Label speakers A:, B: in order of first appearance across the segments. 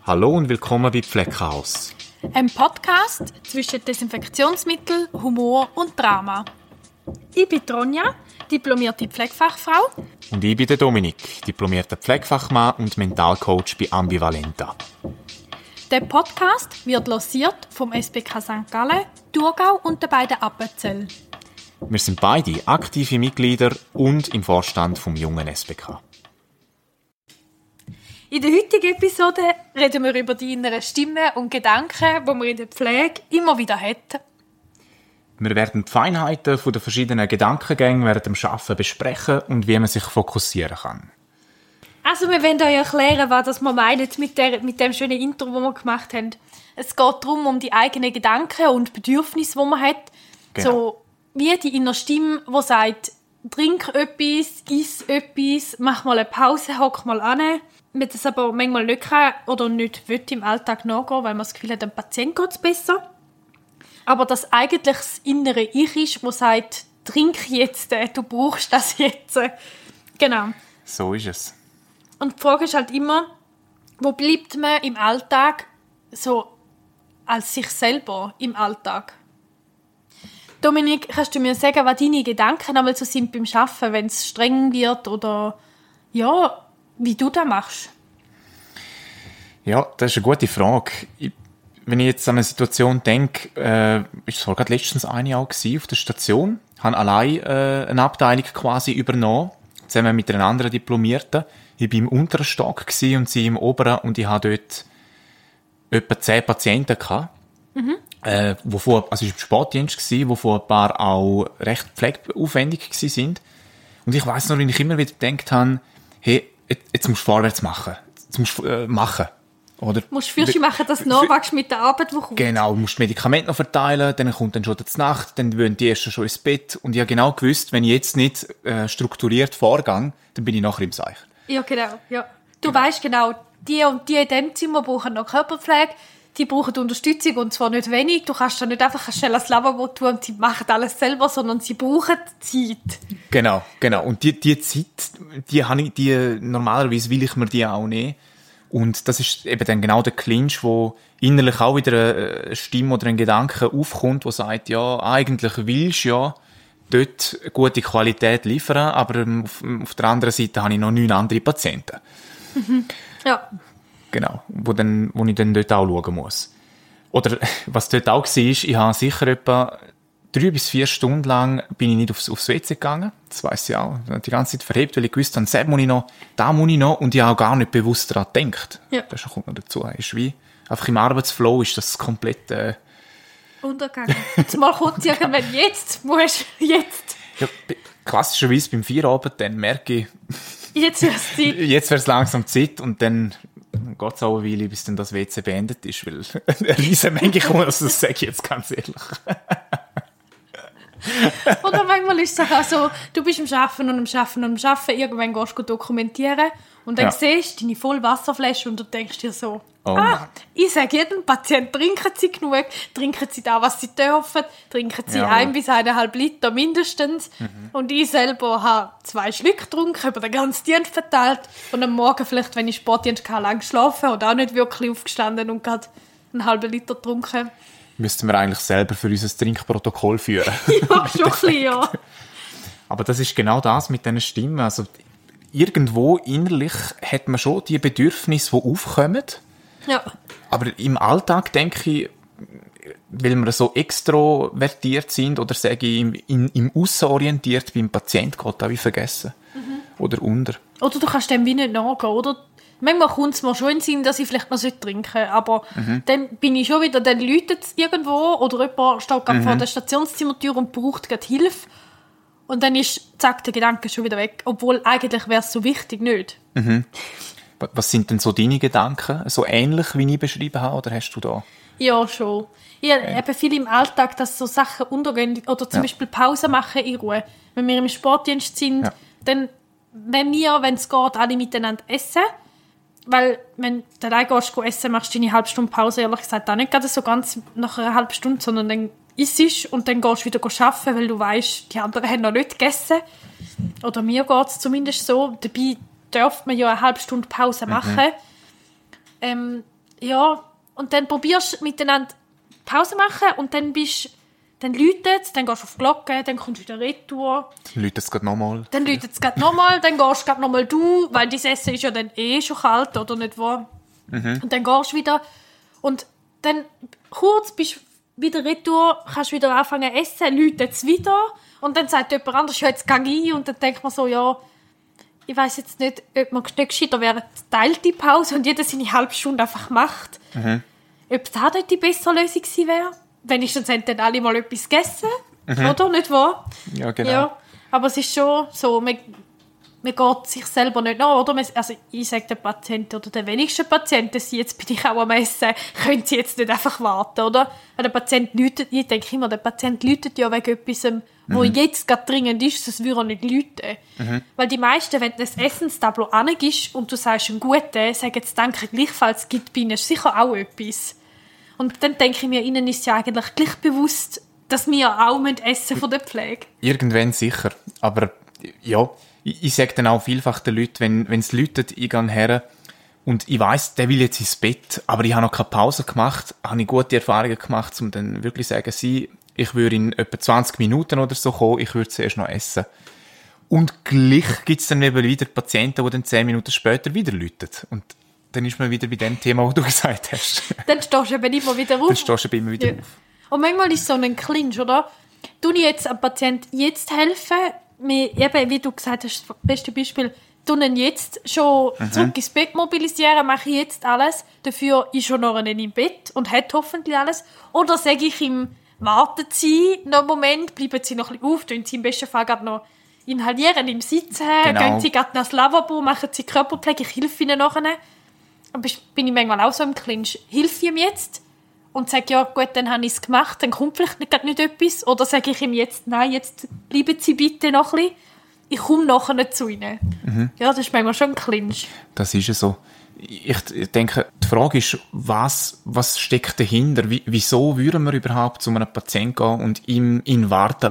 A: Hallo und willkommen bei Pfleckhaus.
B: Ein Podcast zwischen Desinfektionsmittel, Humor und Drama. Ich bin Ronja, diplomierte Pflegefachfrau.
A: Und ich bin der Dominik, diplomierter Pflegefachmann und Mentalcoach bei Ambivalenta.
B: Der Podcast wird lanciert vom SBK St. Gallen, Thurgau und den beiden Appenzell.
A: Wir sind beide aktive Mitglieder und im Vorstand vom jungen SBK.
B: In der heutigen Episode reden wir über die inneren Stimmen und Gedanken, die man in der Pflege immer wieder hat.
A: Wir werden die Feinheiten der verschiedenen Gedankengänge während dem Arbeiten besprechen und wie man sich fokussieren kann.
B: Also wir wollen euch erklären, was wir meinen mit dem schönen Intro, das wir gemacht haben. Es geht darum, um die eigenen Gedanken und Bedürfnisse, die man hat.
A: Genau.
B: So wie die innere Stimme, die sagt, trink etwas, iss etwas, mach mal eine Pause, hock mal an. Man das aber manchmal nicht kann oder nicht will im Alltag nachgehen, weil man das Gefühl hat, dem Patienten geht es besser. Aber dass eigentlich das innere Ich ist, das sagt, trink jetzt, du brauchst das jetzt. Genau.
A: So ist es.
B: Und die Frage ist halt immer, wo bleibt man im Alltag so als sich selber im Alltag? Dominik, kannst du mir sagen, was deine Gedanken einmal so sind beim Arbeiten, wenn es streng wird oder ja, wie du das machst?
A: Ja, das ist eine gute Frage. Wenn ich jetzt an eine Situation denke, ist es gerade letztens eine auch auf der Station, habe allein eine Abteilung quasi übernommen, zusammen mit einer anderen Diplomierten. Ich war im unteren Stock und sie im oberen und ich hatte dort etwa 10 Patienten gehabt. Wovon, also ich war im Sportdienst, wovon ein paar auch recht pflegeaufwendig waren. Und ich weiss noch, wie ich immer wieder gedacht habe, hey, jetzt musst du vorwärts machen. Jetzt musst du machen. Oder?
B: Du musst Fürste machen, dass du nachwachst mit der Arbeit, die kommt.
A: Genau, du musst Medikamente noch verteilen, dann kommt dann schon die Nacht, dann wollen die ersten schon ins Bett. Und ich habe genau gewusst, wenn ich jetzt nicht strukturiert vorgehe, dann bin ich nachher im Seich.
B: Ja, genau. Ja. Du weisst genau, die und die in diesem Zimmer brauchen noch Körperpflege, die brauchen Unterstützung und zwar nicht wenig. Du kannst da nicht einfach schnell ans Lavabo tun und sie machen alles selber, sondern sie brauchen Zeit.
A: Genau. Und die Zeit, normalerweise will ich mir die auch nehmen. Und das ist eben dann genau der Clinch, wo innerlich auch wieder eine Stimme oder ein Gedanke aufkommt, wo sagt, ja, eigentlich willst du ja dort gute Qualität liefern, aber auf der anderen Seite habe ich noch 9 andere Patienten.
B: Ja.
A: Genau, wo ich dann dort auch schauen muss. Oder was dort auch war, ich habe sicher etwa 3 bis 4 Stunden lang bin ich nicht aufs WC gegangen. Das weiss ich auch. Die ganze Zeit verhebt, weil ich gewusst habe, das muss ich noch und ich habe auch gar nicht bewusst daran gedacht.
B: Ja.
A: Das kommt noch dazu. Ist wie, einfach im Arbeitsflow ist das komplett
B: Untergegangen. Jetzt mal kurz irgendwann, jetzt.
A: Ja, klassischerweise beim Feierabend, dann merke ich,
B: Jetzt wäre es Zeit.
A: jetzt wäre es langsam Zeit und dann geht es auch eine Weile, bis dann das WC beendet ist, weil eine riesen Menge kommt, also das sage ich jetzt ganz ehrlich.
B: Oder manchmal ist es auch so, du bist am Arbeiten, irgendwann gehst du dokumentieren und dann siehst du deine volle Wasserflasche und du denkst dir so, ich sage jedem Patienten, trinken Sie genug, trinken Sie da, was Sie dürfen, trinken Sie 1 bis 1,5 Liter mindestens. Und ich selber habe 2 Schlücke getrunken, über den ganzen Dienst verteilt und am Morgen vielleicht, wenn ich Sportdienst hatte, lang geschlafen oder auch nicht wirklich aufgestanden und gerade einen halben Liter getrunken.
A: Müssten wir eigentlich selber für unser Trinkprotokoll führen.
B: Ja, schon ein bisschen, ja.
A: Aber das ist genau das mit diesen Stimmen. Also, irgendwo innerlich hat man schon die Bedürfnisse, die aufkommen.
B: Ja.
A: Aber im Alltag, denke ich, weil wir so extrovertiert sind oder sage ich, im Aussen orientiert beim Patienten, geht auch wie vergessen. Oder unter.
B: Oder du kannst dem wie nicht nachgehen, oder? Manchmal kommt es mir schon in den Sinn, dass ich vielleicht noch trinken sollte, aber dann bin ich schon wieder, dann läutet es irgendwo oder jemand steht gerade vor der Stationszimmertür und braucht gerade Hilfe und dann ist, zack, der Gedanke schon wieder weg, obwohl eigentlich wäre es so wichtig nicht.
A: Was sind denn so deine Gedanken? So ähnlich, wie ich beschrieben habe, oder hast du da?
B: Ja, schon. Ich habe viel im Alltag, dass so Sachen untergehen oder zum Beispiel Pause machen in Ruhe. Wenn wir im Sportdienst sind, dann wenn es geht, alle miteinander essen. Weil, wenn du allein gehst essen, machst du deine halbe Stunde Pause, ehrlich gesagt, auch nicht gerade so ganz nach einer halben Stunde, sondern dann isst und dann gehst du wieder arbeiten, weil du weißt, die anderen haben noch nicht gegessen. Oder mir geht es zumindest so. Dabei darf man ja eine halbe Stunde Pause machen. ja, und dann probierst du miteinander Pause machen und dann läutet es, dann gehst du auf die Glocke, dann kommst du wieder retour.
A: Dann läutet es gerade nochmal.
B: Dann läutet es gerade nochmal, dann gehst du gerade nochmal du, weil dein Essen ist ja dann schon kalt, oder nicht wahr? Und dann gehst du wieder und dann kurz bist du wieder retour, kannst wieder anfangen zu essen, läutet es wieder und dann sagt jemand anderes, ja, jetzt gehe ich und dann denkt man so, ja, ich weiss jetzt nicht, ob man nicht gescheiter wäre, teilte Pause und jeder seine halbe Stunde einfach macht. Ob das nicht die bessere Lösung gewesen wäre? Wenigstens haben dann alle mal etwas gegessen, oder? Nicht wahr?
A: Ja, genau.
B: Ja, aber es ist schon so, man geht sich selber nicht nach, oder? Also ich sage den Patienten oder den wenigsten Patienten, jetzt bin ich auch am Essen, können sie jetzt nicht einfach warten, oder? Weil der Patient läutet, ich denke immer, der Patient läutet ja wegen etwas, wo jetzt gerade dringend ist, sonst würde er nicht läuten. Weil die meisten, wenn du ein Essenstableau angibst und du sagst einen guten, sagen jetzt danke gleichfalls, es gibt bei ihnen sicher auch etwas. Und dann denke ich mir, ihnen ist ja eigentlich gleich bewusst, dass wir auch essen von der Pflege.
A: Irgendwann sicher. Aber ja, ich sage dann auch vielfach den Leuten, wenn es läutet, ich gehe her und ich weiss, der will jetzt ins Bett, aber ich habe noch keine Pause gemacht, habe ich gute Erfahrungen gemacht, um dann wirklich zu sagen, ich würde in etwa 20 Minuten oder so kommen, ich würde zuerst noch essen. Und gleich gibt es dann eben wieder Patienten, die dann 10 Minuten später wieder läuten. Und dann ist man wieder bei dem Thema, was du gesagt hast.
B: Dann stehst du eben immer wieder auf.
A: Ja.
B: Und manchmal ist es so ein Clinch, oder? Tue ich jetzt einem Patienten jetzt helfen? Eben, wie du gesagt hast, das beste Beispiel, tue ihn jetzt schon zurück ins Bett mobilisieren, mache ich jetzt alles, dafür ist schon noch nicht im Bett und hat hoffentlich alles. Oder sage ich ihm, warten Sie noch einen Moment, bleiben Sie noch ein bisschen auf, tun Sie im besten Fall gerade noch inhalieren im Sitzen, gehen Sie gerade nach das Lavabo, machen Sie Körperpflege, ich helfe Ihnen nachher. Aber bin ich manchmal auch so im Clinch. Hilf ihm jetzt und sage, ja gut, dann habe ich es gemacht, dann kommt vielleicht nicht etwas. Oder sage ich ihm jetzt, nein, jetzt bleiben Sie bitte noch ein bisschen. Ich komme nachher nicht zu Ihnen. Ja, das ist manchmal schon ein Clinch.
A: Das ist ja so. Ich denke, die Frage ist, was steckt dahinter? Wieso würden wir überhaupt zu einem Patienten gehen und ihn warten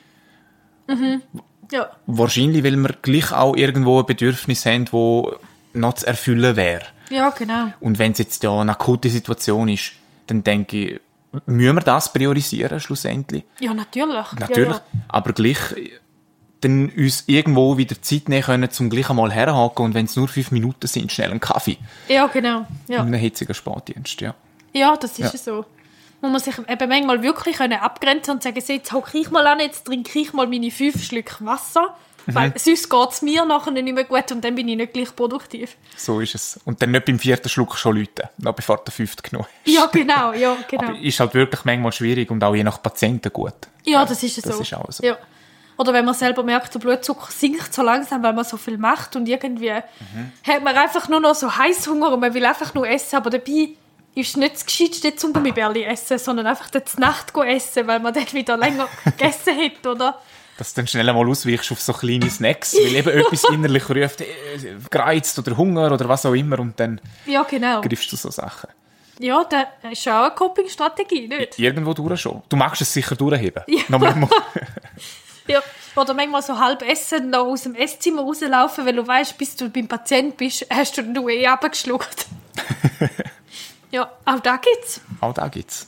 A: lassen?
B: Ja.
A: Wahrscheinlich, weil wir gleich auch irgendwo ein Bedürfnis haben, das noch zu erfüllen wäre.
B: Ja, genau.
A: Und wenn es jetzt ja eine akute Situation ist, dann denke ich, müssen wir das priorisieren schlussendlich?
B: Ja, natürlich.
A: Natürlich,
B: ja.
A: Aber gleich dann uns irgendwo wieder Zeit nehmen können, zum gleich einmal herhaken und wenn es nur 5 Minuten sind, schnell einen Kaffee.
B: Ja, genau. Ja.
A: In einem hitzigen Spätdienst, ja.
B: Ja, das ist so. Muss man sich eben manchmal wirklich abgrenzen und sagen, jetzt hocke ich mal an, jetzt trinke ich mal meine 5 Schlücke Wasser. Weil sonst geht es mir nachher nicht mehr gut und dann bin ich nicht gleich produktiv.
A: So ist es. Und dann nicht beim 4. Schluck schon läuten, noch bevor der 5. genommen ist.
B: Ja, genau.
A: Aber ist halt wirklich manchmal schwierig und auch je nach Patienten gut.
B: Ja, das ist so.
A: Das ist auch so.
B: Ja. Oder wenn man selber merkt, der Blutzucker sinkt so langsam, weil man so viel macht und irgendwie hat man einfach nur noch so Heißhunger und man will einfach nur essen, aber dabei ist es nicht das Gescheitste zum Gummibärli essen, sondern einfach zur Nacht essen, weil man dann wieder länger gegessen hat, oder?
A: Dass du dann schnell einmal ausweichst auf so kleine Snacks, weil eben etwas innerlich ruft, gereizt oder Hunger oder was auch immer und dann greifst du so Sachen.
B: Ja, das ist auch eine Coping-Strategie, nicht?
A: Irgendwo durch schon. Du magst es sicher durchheben.
B: Ja. Ja. Oder manchmal so halb essen, noch aus dem Esszimmer rauslaufen, weil du weißt, bis du beim Patient bist, hast du den runtergeschluckt. Ja, auch da gibt's.
A: Auch da gibt's.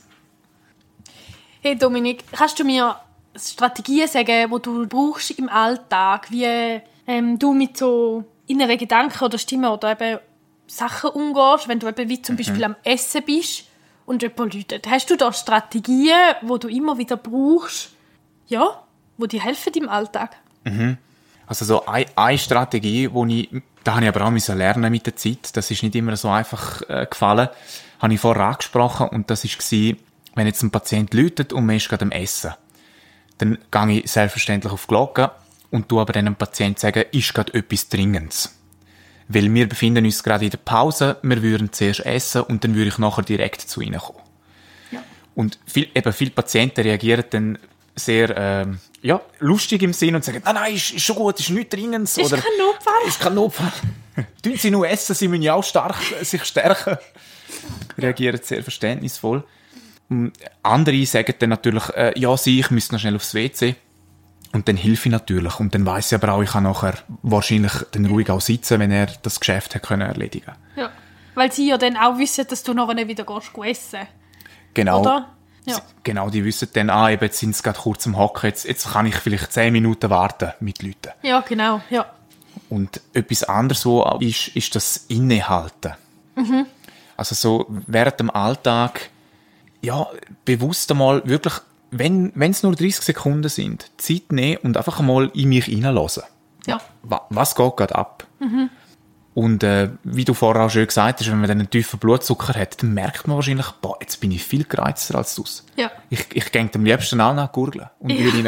B: Hey Dominik, kannst du mir Strategien sagen, die du brauchst im Alltag, wie du mit so inneren Gedanken oder Stimmen oder eben Sachen umgehst, wenn du eben wie zum Beispiel am Essen bist und jemand läutet? Hast du da Strategien, die du immer wieder brauchst, ja, die dir helfen im Alltag?
A: Also so eine Strategie, da habe ich aber auch lernen mit der Zeit, das ist nicht immer so einfach gefallen, habe ich vorher angesprochen und das war, wenn jetzt ein Patient läutet und man ist gerade am Essen. Dann gehe ich selbstverständlich auf die Glocke und tue aber dann dem Patienten sagen, ist gerade etwas Dringendes. Weil wir befinden uns gerade in der Pause, wir würden zuerst essen und dann würde ich nachher direkt zu Ihnen kommen. Ja. Und viele Patienten reagieren dann sehr lustig im Sinn und sagen, nein, ist schon gut, ist nichts Dringendes.
B: Ist kein Notfall.
A: Ist kein Notfall. Tun Sie nur essen, Sie müssen ja auch sich stärken. Reagieren sehr verständnisvoll. Andere sagen dann natürlich, ich müsste noch schnell aufs WC. Und dann helfe ich natürlich. Und dann weiss ich aber auch, ich kann nachher wahrscheinlich dann ruhig auch sitzen, wenn er das Geschäft hat können erledigen.
B: Ja. Weil sie ja dann auch wissen, dass du nachher wieder essen gehst.
A: Genau.
B: Oder? Ja.
A: Genau, die wissen dann, eben, jetzt sind sie gerade kurz am Hocken, jetzt kann ich vielleicht 10 Minuten warten mit Leuten.
B: Ja, genau, ja.
A: Und etwas anderes so ist das Innehalten. Also so während dem Alltag, ja, bewusst einmal wirklich, wenn es nur 30 Sekunden sind, Zeit nehmen und einfach mal in mich hineinlassen.
B: Ja.
A: Was geht gerade ab? Und wie du vorher auch schon gesagt hast, wenn man dann einen tiefen Blutzucker hat, dann merkt man wahrscheinlich, boah, jetzt bin ich viel gereizter als du.
B: Ja.
A: Ich gehe am liebsten auch nach gurgeln und rein.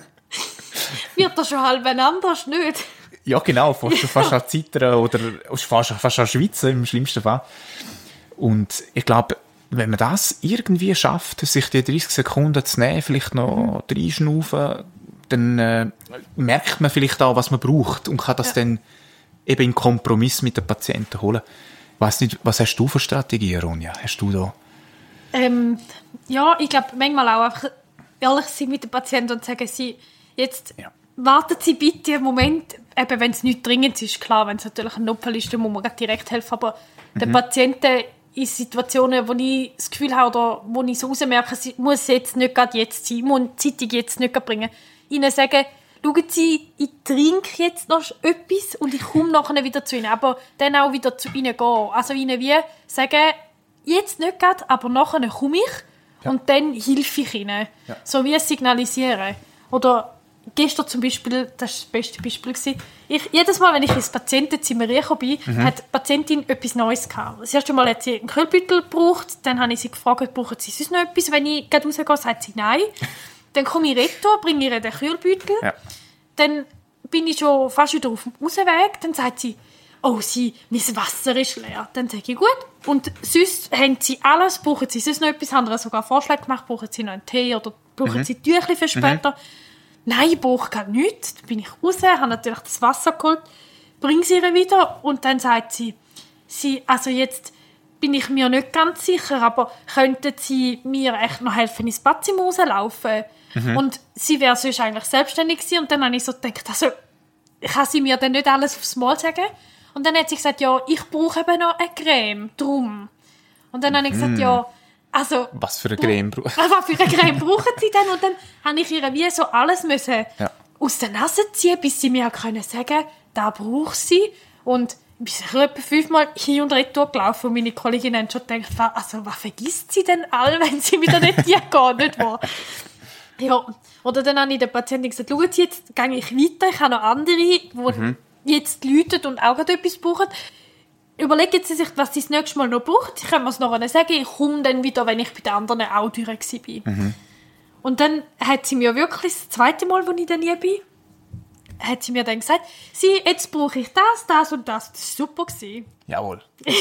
B: Wird das schon halb anders, nicht?
A: Ja, genau, fast an Zittern oder fast an Schwitzen im schlimmsten Fall. Und ich glaube, wenn man das irgendwie schafft, sich die 30 Sekunden zu nehmen, vielleicht noch reinschnaufen, dann merkt man vielleicht auch, was man braucht und kann das dann eben in Kompromiss mit den Patienten holen. Ich weiss nicht, was hast du für Strategien, Ronja? Hast du da?
B: Ja, ich glaube, manchmal auch einfach ehrlich sein mit den Patienten und sagen, warten Sie bitte einen Moment, eben wenn es nicht dringend ist, klar, wenn es natürlich ein Notfall ist, dann muss man direkt helfen, aber den Patienten in Situationen, wo ich das Gefühl habe oder wo ich so rausmerke, sie muss jetzt nicht gerade jetzt sein, muss die Zeitung jetzt nicht bringen, ihnen sagen, schauen Sie, ich trinke jetzt noch etwas und ich komme nachher wieder zu Ihnen, aber dann auch wieder zu Ihnen gehen. Also Ihnen wie sagen, jetzt nicht gerade, aber nachher komme ich und dann helfe ich Ihnen. Ja. So wie signalisieren. Oder gestern zum Beispiel, das war das beste Beispiel, jedes Mal, wenn ich ins Patientenzimmer reingekommen bin, hat die Patientin etwas Neues gehabt. Das erste Mal hat sie einen Kühlbeutel gebraucht, dann habe ich sie gefragt, brauchen Sie sonst noch etwas? Wenn ich gerade rausgehe, sagt sie nein. Dann komme ich retour, bringe ihr den Kühlbeutel. Ja. Dann bin ich schon fast wieder auf dem Rausweg. Dann sagt sie, oh, mein Wasser ist leer. Dann sage ich, gut. Und sonst haben Sie alles, brauchen Sie sonst noch etwas? Haben Sie sogar Vorschläge gemacht, brauchen Sie noch einen Tee oder brauchen Sie Tüchlein für später? Nein, ich brauche gar nichts. Dann bin ich raus, habe natürlich das Wasser geholt, bringe sie ihr wieder und dann sagt sie, also jetzt bin ich mir nicht ganz sicher, aber könnten Sie mir echt noch helfen, ins Badzimmer rauslaufen? Und sie wäre sonst eigentlich selbstständig gewesen. Und dann habe ich so gedacht, also kann sie mir dann nicht alles aufs Mal sagen? Und dann hat sie gesagt, ja, ich brauche eben noch eine Creme, drum. Und dann habe ich gesagt, ja, also...
A: Was für eine Creme brauchen Sie?
B: Was für eine Creme brauchen Sie denn? Und dann habe ich ihr wie so alles müssen aus der Nase ziehen, bis sie mir sagen konnte, da braucht sie. Und ich bin etwa 5-mal hin und retour gelaufen und meine Kollegin haben schon gedacht, also was vergisst sie denn all, wenn sie wieder nicht hier geht, nicht wahr? Ja, oder dann habe ich der Patientin gesagt, schauen Sie, jetzt gehe ich weiter, ich habe noch andere, die jetzt läuten und auch gerade etwas brauchen. Überlegen Sie sich, was Sie das nächste Mal noch braucht. Ich kann mir es noch sagen, ich komme dann wieder, wenn ich bei den anderen auch durch war. Und dann hat sie mir wirklich das zweite Mal, als ich dann hier bin, hat sie mir dann gesagt, jetzt brauche ich das und das. Das war super.
A: Jawohl.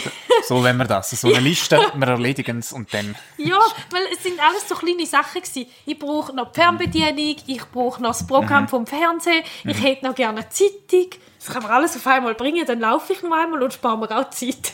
A: So wenn wir das. So eine Liste, wir erledigen es und dann...
B: Ja, weil es sind alles so kleine Sachen gewesen. Ich brauche noch die Fernbedienung, ich brauche noch das Programm vom Fernsehen, ich hätte noch gerne eine Zeitung. Das kann man alles auf einmal bringen, dann laufe ich noch einmal und spare mir auch Zeit.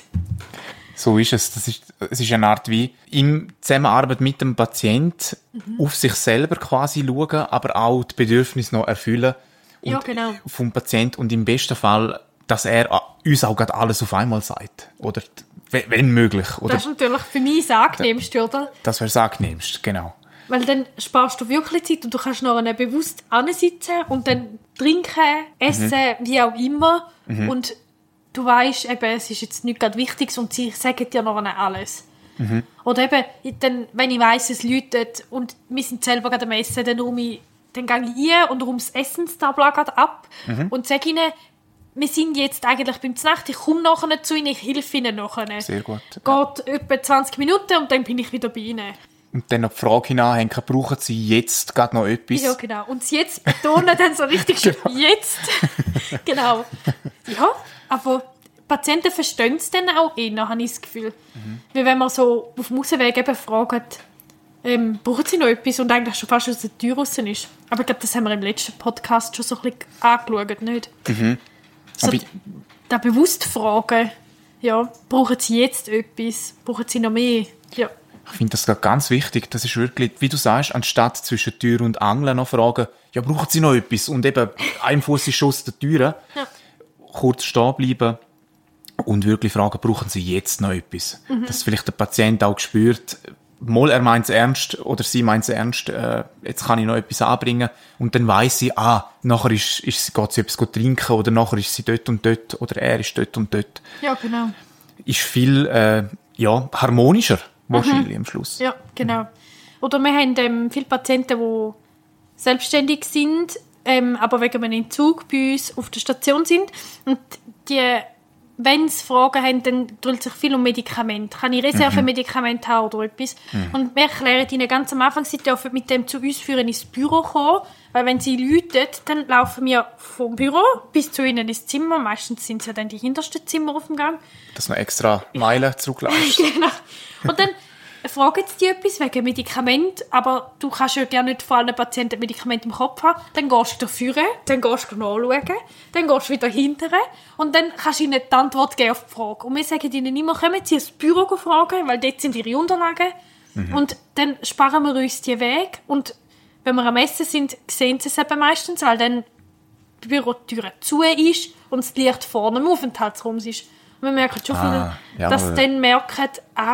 A: So ist es. Es ist eine Art wie in Zusammenarbeit mit dem Patienten auf sich selber quasi schauen, aber auch die Bedürfnisse noch erfüllen.
B: Ja, genau.
A: Vom Patienten und im besten Fall, dass er uns auch gerade alles auf einmal sagt. Oder wenn möglich. Oder
B: das ist natürlich für mich das Angenehmste, oder?
A: Das wäre das Angenehmste, genau.
B: Weil dann sparst du wirklich Zeit und du kannst noch bewusst ansitzen und dann trinken, essen, wie auch immer. Und du weisst, eben, es ist jetzt nicht gerade wichtig und sie sagen dir noch alles. Oder eben, dann, wenn ich weiss, es läutet und wir sind selber gerade am Essen, dann gehe ich rein und räume das Essenstableau ab und sage ihnen, wir sind jetzt eigentlich beim Znacht, ich komme nachher zu ihnen, ich helfe ihnen nachher.
A: Sehr gut.
B: Geht etwa 20 Minuten und dann bin ich wieder bei ihnen.
A: Und dann noch die Frage hineinhängen, brauchen sie jetzt gerade noch etwas?
B: Ja, genau. Und das jetzt betonen dann so richtig genau. Jetzt. Genau. Ja, aber Patienten verstehen es dann auch eher, habe ich das Gefühl. Weil wenn man so auf dem Rausweg eben fragt, brauchen sie noch etwas und eigentlich schon fast aus der Tür raus ist. Aber ich glaube, das haben wir im letzten Podcast schon so ein bisschen angeschaut, nicht? So, da bewusst fragen, ja, brauchen sie jetzt etwas, brauchen sie noch mehr? Ja.
A: Ich finde das gerade ganz wichtig. Das ist wirklich, wie du sagst, anstatt zwischen Tür und Angel noch fragen, ja, brauchen sie noch etwas? Und eben, ein Fuß ist schon aus der Tür. Ja. Kurz stehen bleiben und wirklich fragen, brauchen sie jetzt noch etwas? Dass vielleicht der Patient auch spürt, mal er meint es ernst oder sie meint es ernst, jetzt kann ich noch etwas anbringen und dann weiss sie, nachher geht sie etwas trinken oder nachher ist sie dort und dort oder er ist dort und dort.
B: Ja, genau.
A: Ist viel harmonischer wahrscheinlich am Schluss.
B: Ja, genau. Oder wir haben viele Patienten, die selbstständig sind, aber wegen einem Entzug bei uns auf der Station sind. Und wenn sie Fragen haben, dann dreht sich viel um Medikamente. Kann ich Reservemedikamente haben oder etwas? Und wir erklären ihnen ganz am Anfang, sie dürfen mit dem zu uns führen ins Büro kommen, weil wenn sie läuten, dann laufen wir vom Büro bis zu ihnen ins Zimmer. Meistens sind es ja dann die hintersten Zimmer auf dem Gang.
A: Dass man extra Meilen zurücklässt.
B: Genau. Und dann fragen sie dich etwas wegen Medikament, aber du kannst ja gerne nicht vor allen Patienten Medikamente im Kopf haben. Dann gehst du vorne, dann gehst du nachschauen, dann gehst du wieder hinterher und dann kannst du ihnen die Antwort geben auf die Frage. Und wir sagen ihnen immer, kommen Sie ins Büro fragen, weil dort sind ihre Unterlagen. Und dann sparen wir uns die Weg. Und wenn wir am Essen sind, sehen sie es eben meistens, weil dann die Bürotür zu ist und das Licht vorne im Aufenthaltsraum ist. Und wir merken schon viel, dass sie dann merken,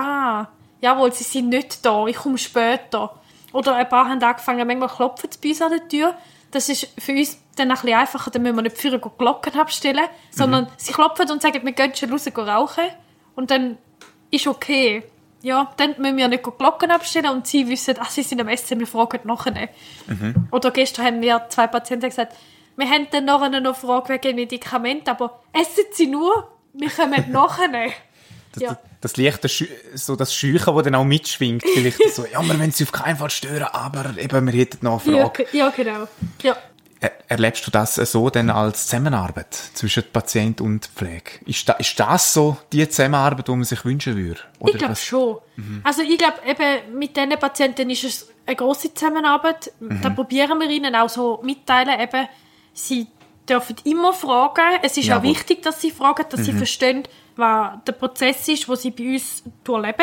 B: jawohl, sie sind nicht da, ich komme später. Oder ein paar haben angefangen, manchmal klopfen sie bei uns an der Tür. Das ist für uns dann ein bisschen einfacher, dann müssen wir nicht für Glocken abstellen, sondern sie klopfen und sagen, wir gehen schon raus rauchen. Und dann ist okay. Ja, dann müssen wir nicht Glocken abstellen und sie wissen, sie sind am Essen, wir fragen nachher. Oder gestern haben wir 2 Patienten gesagt, wir haben dann nachher noch eine Frage wegen Medikamenten, aber essen Sie nur, wir kommen nachher.
A: Das leichte, so das Scheuchen, das dann auch mitschwingt. Vielleicht so, wir wollen sie auf keinen Fall stören, aber eben, wir hätten noch eine Frage.
B: Ja, genau. Ja.
A: Erlebst du das so denn als Zusammenarbeit zwischen Patient und Pflege? Ist das so die Zusammenarbeit, die man sich wünschen würde? Oder
B: ich glaube schon. Also ich glaube, eben mit diesen Patienten ist es eine grosse Zusammenarbeit. Da probieren wir ihnen auch so mitteilen, eben, sie dürfen immer fragen. Es ist auch wichtig, dass sie fragen, dass sie verstehen, was der Prozess ist, den sie bei uns durchleben.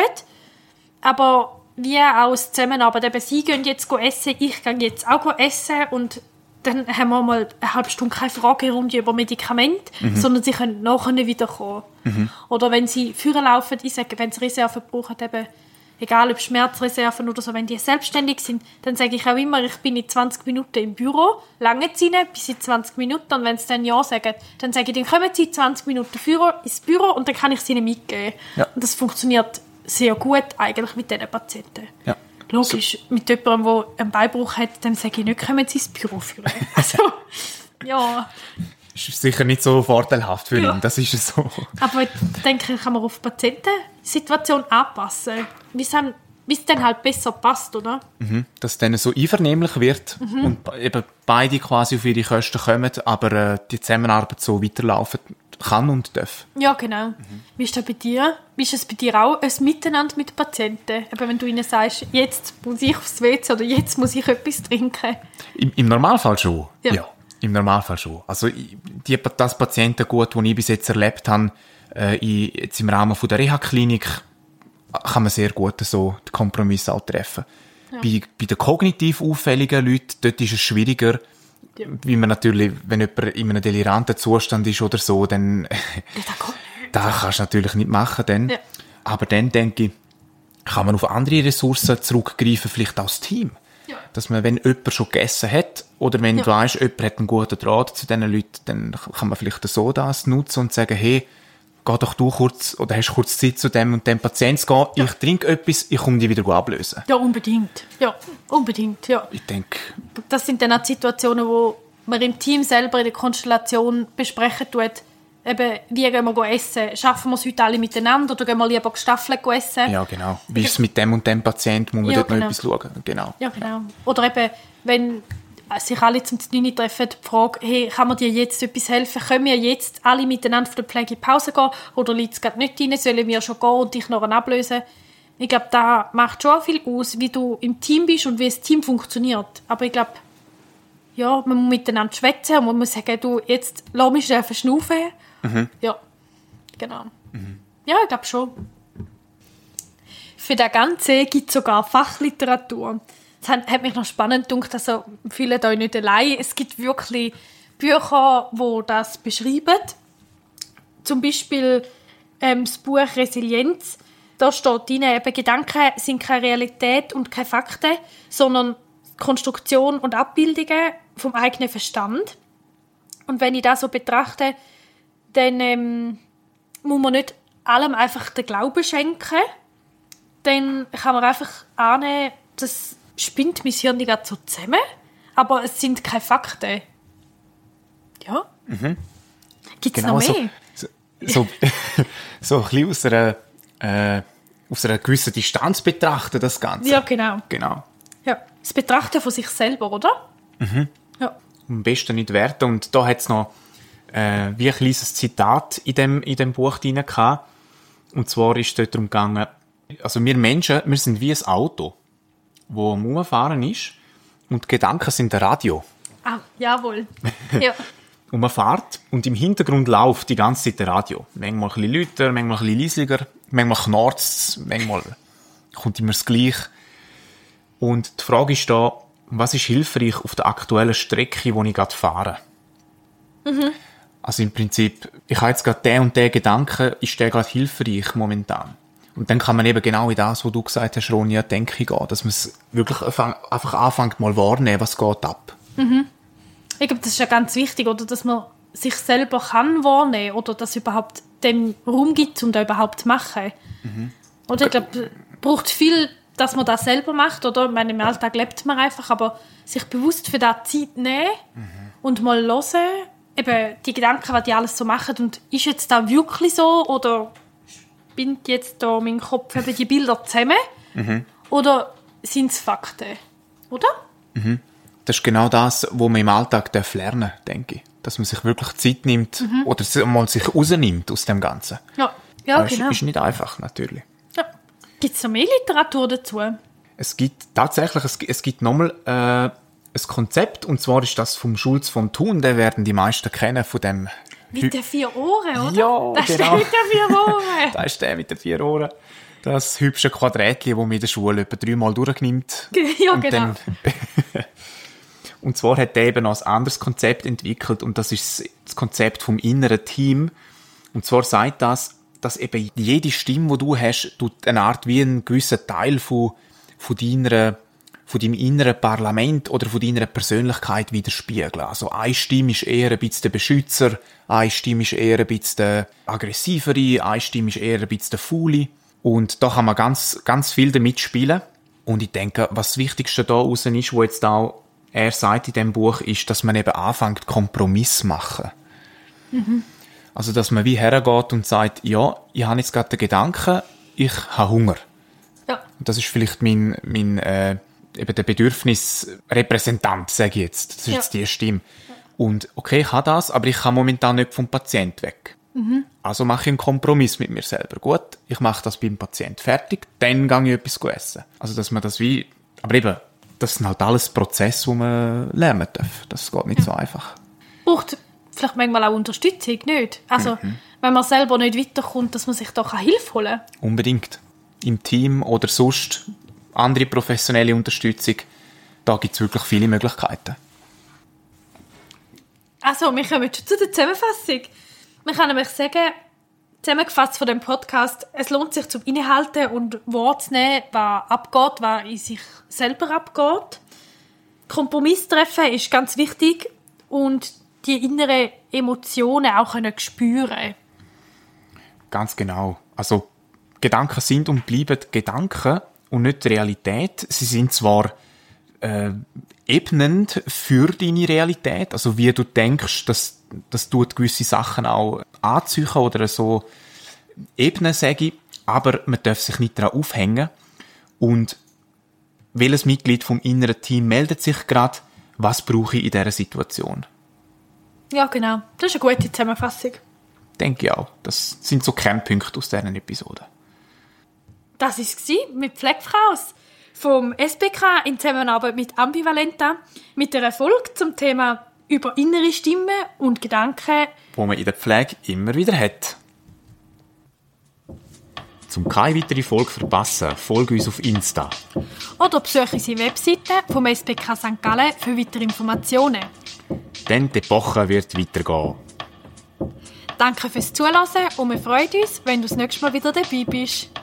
B: Aber wie auch als Zusammenarbeit, eben, sie gehen jetzt essen, ich gehe jetzt auch essen und dann haben wir mal eine halbe Stunde keine Fragerunde über Medikamente, sondern sie können nachher wieder kommen. Oder wenn sie führen laufen, ich sage, wenn sie Reserven brauchen, eben, egal ob Schmerzreserven oder so, wenn die selbstständig sind, dann sage ich auch immer, ich bin in 20 Minuten im Büro, lange sie nicht, bis in 20 Minuten, und wenn sie dann ja sagen, dann sage ich, dann kommen sie in 20 Minuten ins Büro und dann kann ich es ihnen mitgeben. Ja. Und das funktioniert sehr gut eigentlich mit diesen Patienten. Ja. Logisch, mit jemandem, der einen Beinbruch hat, dann sage ich nicht, kommen Sie ins Büro führen. Also, ja.
A: Das ist sicher nicht so vorteilhaft für ihn, das ist es so.
B: Aber ich denke, kann man auf die Patientensituation anpassen, wie es dann halt besser passt, oder?
A: Dass es dann so einvernehmlich wird und eben beide quasi auf ihre Kosten kommen, aber die Zusammenarbeit so weiterlaufen kann und darf.
B: Ja, genau. Wie ist das bei dir? Wie ist es bei dir auch ein Miteinander mit Patienten? Eben, wenn du ihnen sagst, jetzt muss ich aufs WC oder jetzt muss ich etwas trinken.
A: Im Normalfall schon, ja. Im Normalfall schon. Also das Patientengut, das ich bis jetzt erlebt habe, jetzt im Rahmen der Reha-Klinik, kann man sehr gut so den Kompromiss auch treffen. Ja. Bei den kognitiv auffälligen Leuten, dort ist es schwieriger, wie man natürlich, wenn jemand in einem deliranten Zustand ist oder so, dann das kannst du natürlich nicht machen. Dann. Ja. Aber dann, denke ich, kann man auf andere Ressourcen zurückgreifen, vielleicht auch das Team. Ja. Dass man, wenn jemand schon gegessen hat, oder wenn du weißt, jemand hat einen guten Draht zu diesen Leuten, dann kann man vielleicht so das nutzen und sagen, hey, geh doch du kurz, oder hast kurz Zeit zu dem und dem Patienten zu gehen, ich trinke etwas, ich komme die wieder ablösen.
B: Ja, unbedingt. Ja, unbedingt, ja.
A: Ich denke...
B: Das sind dann auch Situationen, wo man im Team selber in der Konstellation besprechen tut, eben, wie gehen wir essen? Schaffen wir es heute alle miteinander oder gehen wir lieber gestaffelt essen?
A: Ja, genau. Wie ist es mit dem und dem Patienten? Muss man dort noch etwas schauen? Genau.
B: Ja, genau. Oder eben, wenn sich alle zum 9 treffen, die Frage, hey, kann man dir jetzt etwas helfen? Können wir jetzt alle miteinander von der Pflege in Pause gehen? Oder liegt es gerade nicht rein? Sollen wir schon gehen und dich noch ablösen? Ich glaube, da macht schon viel aus, wie du im Team bist und wie das Team funktioniert. Aber ich glaube, ja, man muss miteinander schwätzen und man muss sagen, du, jetzt lass mich schnell verschnaufen. Ja, genau. Ja, ich glaube schon. Für das Ganze gibt es sogar Fachliteratur. Das hat mich noch spannend gedacht, also fühlt euch nicht allein. Es gibt wirklich Bücher, die das beschreiben. Zum Beispiel das Buch «Resilienz». Da steht drin, eben, Gedanken sind keine Realität und keine Fakten, sondern Konstruktion und Abbildungen vom eigenen Verstand. Und wenn ich das so betrachte, dann muss man nicht allem einfach den Glauben schenken. Dann kann man einfach ahnen, das spinnt mein Hirn nicht so zusammen, aber es sind keine Fakten. Ja. Gibt es noch mehr?
A: So ein bisschen aus einer gewissen Distanz betrachten, das Ganze.
B: Ja, genau.
A: Ja,
B: das Betrachten von sich selber, oder? Ja.
A: Am besten nicht werten. Und da hat es noch wie ein kleines Zitat in dem Buch drin gehabt. Und zwar ist es dort darum gegangen, also wir Menschen, wir sind wie ein Auto, das am Rumfahren ist. Und die Gedanken sind ein Radio.
B: Ah, jawohl. Ja.
A: Und man fährt und im Hintergrund läuft die ganze Zeit ein Radio. Manchmal ein bisschen lauter, manchmal ein bisschen leisiger, manchmal knarzt es, manchmal kommt immer das Gleiche. Und die Frage ist da, was ist hilfreich auf der aktuellen Strecke, die ich gerade fahre? Also im Prinzip, ich habe jetzt gerade den und den Gedanken, ist der gerade hilfreich momentan? Und dann kann man eben genau in das, was du gesagt hast, Ronja, denke ich, gehen, dass man es wirklich einfach anfängt mal wahrnehmen, was geht ab.
B: Ich glaube, das ist ja ganz wichtig, oder, dass man sich selber kann wahrnehmen oder dass es überhaupt dem Raum gibt, um das überhaupt zu machen. Oder ich glaube, es braucht viel, dass man das selber macht. Oder? Ich meine, im Alltag lebt man einfach, aber sich bewusst für das Zeit nehmen und mal hören, eben die Gedanken, was die alles so machen. Und ist jetzt das wirklich so? Oder spinnt jetzt da mein Kopf eben die Bilder zusammen? Oder sind es Fakten? Oder?
A: Das ist genau das, was man im Alltag lernen darf, denke ich. Dass man sich wirklich Zeit nimmt oder mal sich rausnimmt aus dem Ganzen.
B: Ja,
A: aber
B: genau.
A: Ist nicht einfach, natürlich.
B: Ja. Gibt es noch mehr Literatur dazu?
A: Es gibt tatsächlich, es gibt nochmal ein Konzept, und zwar ist das vom Schulz von Thun, den werden die meisten kennen, von dem...
B: Mit den 4 Ohren, oder?
A: Ja,
B: das
A: genau.
B: Das ist der mit den 4 Ohren.
A: Das ist der mit den 4 Ohren. Das hübsche Quadrätchen, das man in der Schule etwa 3-mal durchnimmt.
B: Ja, genau.
A: Und zwar hat er eben noch ein anderes Konzept entwickelt, und das ist das Konzept vom inneren Team. Und zwar sagt das, dass eben jede Stimme, die du hast, tut eine Art wie einen gewissen Teil von deinem inneren Parlament oder von deiner Persönlichkeit widerspiegeln. Also eine Stimme ist eher ein bisschen der Beschützer, eine Stimme ist eher ein bisschen der Aggressivere, eine Stimme ist eher ein bisschen der Faule. Und da kann man ganz, ganz viel damit spielen. Und ich denke, was das Wichtigste da raus ist, wo jetzt auch er sagt in diesem Buch, ist, dass man eben anfängt, Kompromiss zu machen. Also, dass man wie hergeht und sagt, ja, ich habe jetzt gerade den Gedanken, ich habe Hunger.
B: Ja.
A: Und das ist vielleicht mein eben der Bedürfnisrepräsentant, sage ich jetzt. Das ist jetzt die Stimme. Und okay, ich habe das, aber ich kann momentan nicht vom Patient weg. Also mache ich einen Kompromiss mit mir selber. Gut, ich mache das beim Patient fertig, dann gehe ich etwas essen. Also, dass man das wie... Aber eben, das sind halt alles Prozesse, die man lernen darf. Das geht nicht so einfach.
B: Braucht vielleicht manchmal auch Unterstützung, nicht? Also, wenn man selber nicht weiterkommt, dass man sich da Hilfe holen kann.
A: Unbedingt. Im Team oder sonst andere professionelle Unterstützung. Da gibt es wirklich viele Möglichkeiten.
B: Also, wir kommen schon zu der Zusammenfassung. Man kann nämlich sagen, zusammengefasst von dem Podcast, es lohnt sich zum Innehalten und wahrzunehmen, was abgeht, was in sich selber abgeht. Kompromiss treffen ist ganz wichtig und die inneren Emotionen auch spüren.
A: Ganz genau. Also Gedanken sind und bleiben Gedanken und nicht die Realität. Sie sind zwar ebnend für deine Realität, also wie du denkst, das tut gewisse Sachen auch anziehen oder so ebnen, sage ich, aber man darf sich nicht daran aufhängen. Und welches Mitglied vom inneren Team meldet sich gerade, was brauche ich in dieser Situation?
B: Ja, genau. Das ist eine gute Zusammenfassung.
A: Denke ich auch. Das sind so Kernpunkte aus dieser Episode.
B: Das war es mit Pflegefraus vom SBK in Zusammenarbeit mit Ambivalenta, mit der Folge zum Thema über innere Stimmen und Gedanken,
A: wo man in der Pflege immer wieder hat. Zum keine weitere Folge verpassen, folge uns auf Insta.
B: Oder besuche unsere Webseite vom SBK St. Gallen für weitere Informationen.
A: Denn die Epoche wird weitergehen.
B: Danke fürs Zuhören und wir freuen uns, wenn du das nächste Mal wieder dabei bist.